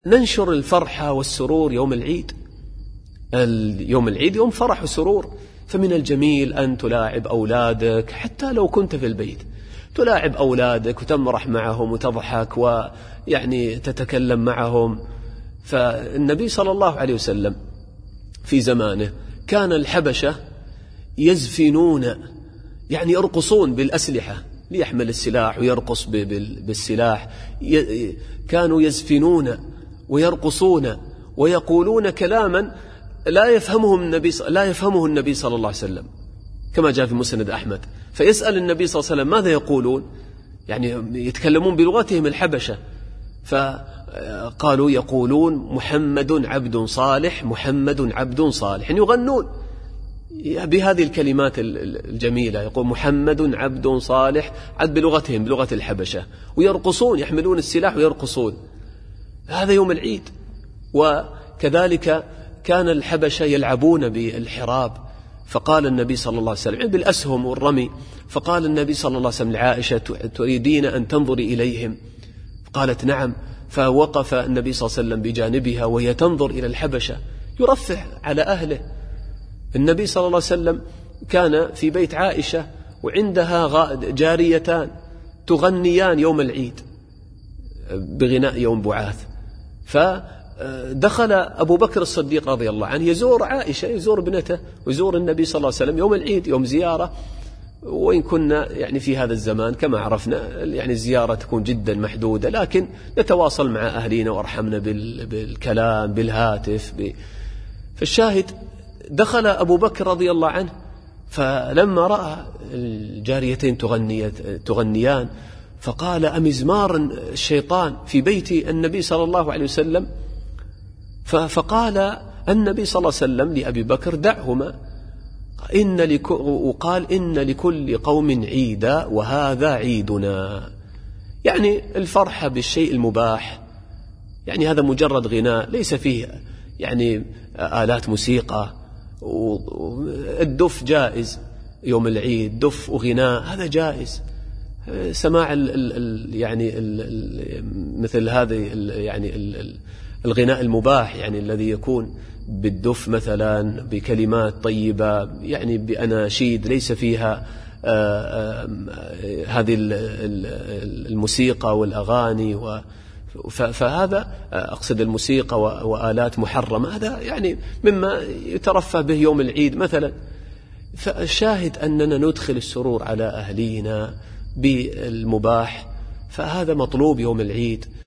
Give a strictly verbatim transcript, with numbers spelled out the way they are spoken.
ننشر الفرحة والسرور يوم العيد. يوم العيد يوم فرح وسرور، فمن الجميل أن تلاعب أولادك حتى لو كنت في البيت، تلاعب أولادك وتمرح معهم وتضحك ويعني تتكلم معهم. فالنبي صلى الله عليه وسلم في زمانه كان الحبشة يزفنون، يعني يرقصون بالأسلحة، ليحمل السلاح ويرقص بالسلاح، كانوا يزفنون ويرقصون ويقولون كلاما لا يفهمه النبي لا يفهمه النبي صلى الله عليه وسلم، كما جاء في مسند أحمد. فيسأل النبي صلى الله عليه وسلم ماذا يقولون، يعني يتكلمون بلغتهم الحبشة، فقالوا يقولون محمد عبد صالح، محمد عبد صالح، يعني يغنون بهذه الكلمات الجميلة، يقول محمد عبد صالح، عد بلغتهم بلغة الحبشة، ويرقصون، يحملون السلاح ويرقصون. هذا يوم العيد. وكذلك كان الحبشة يلعبون بالحراب، فقال النبي صلى الله عليه وسلم بالأسهم والرمي، فقال النبي صلى الله عليه وسلم لعائشة تريدين أن تنظري إليهم؟ قالت نعم. فوقف النبي صلى الله عليه وسلم بجانبها وهي تنظر إلى الحبشة، يرفه على أهله. النبي صلى الله عليه وسلم كان في بيت عائشة وعندها جاريتان تغنيان يوم العيد بغناء يوم بعاث، فدخل أبو بكر الصديق رضي الله عنه يزور عائشة، يزور ابنته ويزور النبي صلى الله عليه وسلم يوم العيد، يوم زيارة. وإن كنا يعني في هذا الزمان كما عرفنا يعني الزيارة تكون جدا محدودة، لكن نتواصل مع أهلينا وأرحمنا بالكلام بالهاتف. فالشاهد دخل أبو بكر رضي الله عنه، فلما رأى الجاريتين تغنيان فقال أمزمار الشيطان في بيت النبي صلى الله عليه وسلم؟ فقال النبي صلى الله عليه وسلم لأبي بكر دعهما، إن لك وقال إن لكل قوم عيدا وهذا عيدنا، يعني الفرحة بالشيء المباح، يعني هذا مجرد غناء ليس فيه يعني آلات موسيقى. والدف جائز يوم العيد، دف وغناء هذا جائز. سماع ال ال يعني ال مثل هذا يعني ال الغناء المباح، يعني الذي يكون بالدف مثلا بكلمات طيبة، يعني بأناشيد ليس فيها آآ آآ هذه الموسيقى والأغاني، و فهذا أقصد الموسيقى وآلات محرمة، هذا يعني مما يترفه به يوم العيد مثلا. فالشاهد أننا ندخل السرور على أهلينا بالمباح، فهذا مطلوب يوم العيد.